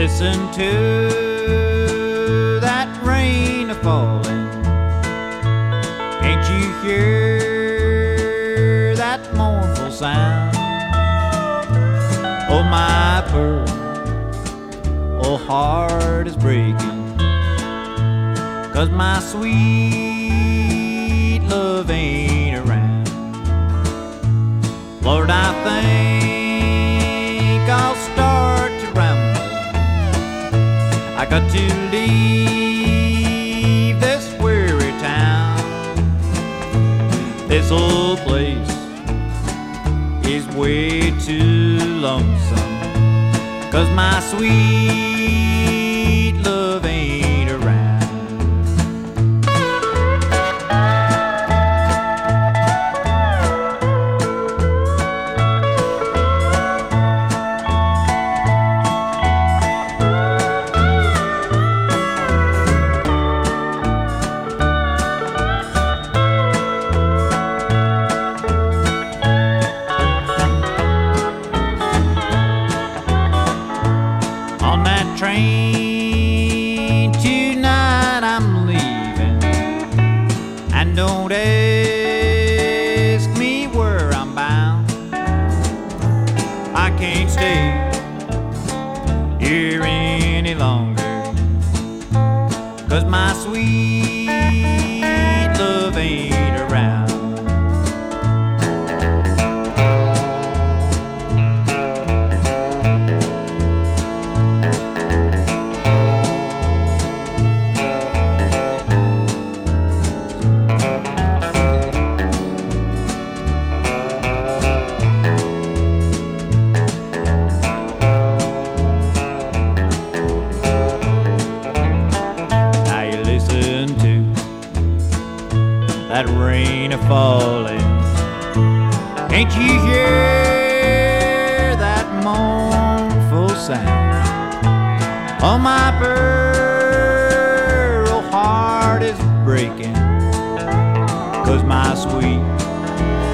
listen to that rain a-falling? Can't you hear that mournful sound? Oh, my pearl, oh, heart is breaking, 'cause my sweet love ain't around. Lord, I think I'll start to ramble. I got to leave this weary town. This old place is way too lonesome, 'cause my sweet love ain't around. On that train tonight I'm leaving, and don't ask me where I'm bound. I can't stay here any longer, 'cause my sweet love ain't around. That rain a-falling, can't you hear that mournful sound? Oh, my pearl heart is breaking, 'cause my sweet